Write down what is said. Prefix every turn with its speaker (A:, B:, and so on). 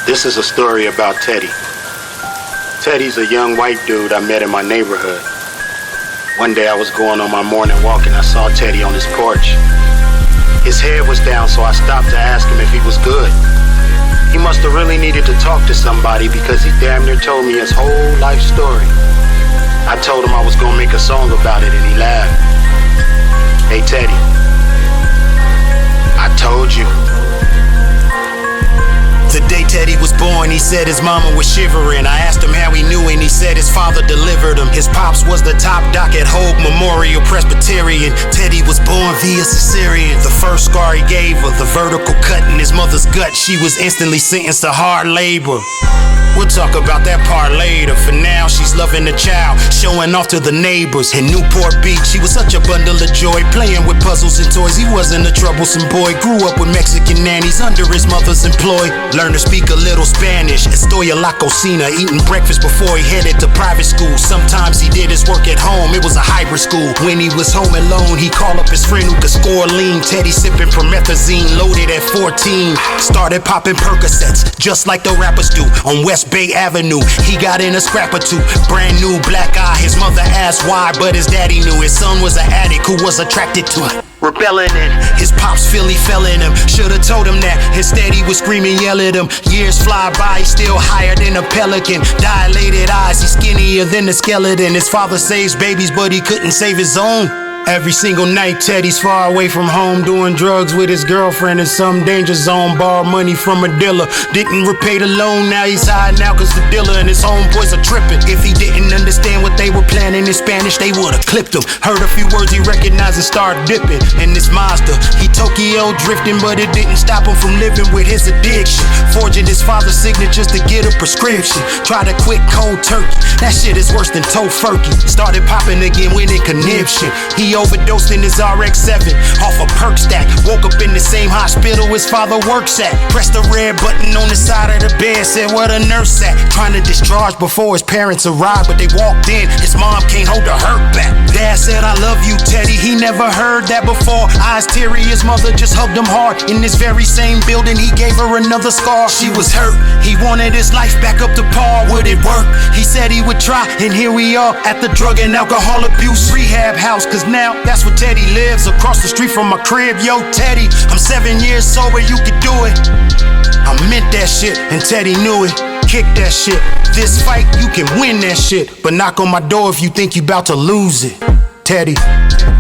A: This is a story about Teddy. Teddy's a young white dude I met in my neighborhood. One day I was going on my morning walk and I saw Teddy on his porch. His head was down, so I stopped to ask him if he was good. He must have really needed to talk to somebody because he damn near told me his whole life story. I told him I was gonna make a song about it and he laughed. Hey Teddy, I told you.
B: The day Teddy was born, he said his mama was shivering. I asked him how he knew and he said his father delivered him. His pops was the top doc at Hogue Memorial Presbyterian. Teddy was born via cesarean. The first scar he gave her, the vertical cut in his mother's gut, she was instantly sentenced to hard labor. We'll talk about that part later. For now, she's loving the child, showing off to the neighbors. In Newport Beach, he was such a bundle of joy, playing with puzzles and toys. He wasn't a troublesome boy. Grew up with Mexican nannies under his mother's employ. Learned to speak a little Spanish. Estoy la cocina, eating breakfast before he headed to private school. Sometimes he did his work at home. It was a hybrid school. When he was home alone, he called up his friend who could score lean. Teddy sipping promethazine, loaded at 14. Started popping Percocets, just like the rappers do on West Bay Avenue. He got in a scrap or two, brand new black eye. His mother asked why, but his daddy knew his son was an addict who was attracted to rebelling in. His pops feel he fell in him. Should've told him that. Instead he was screaming, yell at him. Years fly by, he's still higher than a pelican. Dilated eyes, he's skinnier than a skeleton. His father saves babies, but he couldn't save his own. Every single night, Teddy's far away from home, doing drugs with his girlfriend in some danger zone. Borrowed money from a dealer, didn't repay the loan. Now he's hiding out cause the dealer and his homeboys are tripping. If he didn't understand what they were planning in Spanish, they would've clipped him. Heard a few words he recognized and started dipping. In this Mazda, he Tokyo drifting, but it didn't stop him from living with his addiction. Forging his father's signatures to get a prescription. Tried to quit cold turkey, that shit is worse than Tofurkey. Started popping again when it conniption. He overdosed in his RX-7 off a perk stack. Woke up in the same hospital his father works at. Pressed the red button on the side of the bed, said where the nurse at. Trying to discharge before his parents arrived, but they walked in. His mom can't hold the hurt back. Dad said, I love you, Teddy. He never heard that before. Eyes teary, his mother just hugged him hard. In this very same building, he gave her another scar. She was hurt. He wanted his life back up to par. Would it work? He said he would try, and here we are at the drug and alcohol abuse rehab house. Cause now that's where Teddy lives, across the street from my crib. Yo, Teddy, I'm 7 years sober, you could do it. I meant that shit, and Teddy knew it. Kick that shit. This fight, you can win that shit. But knock on my door if you think you about to lose it. Teddy.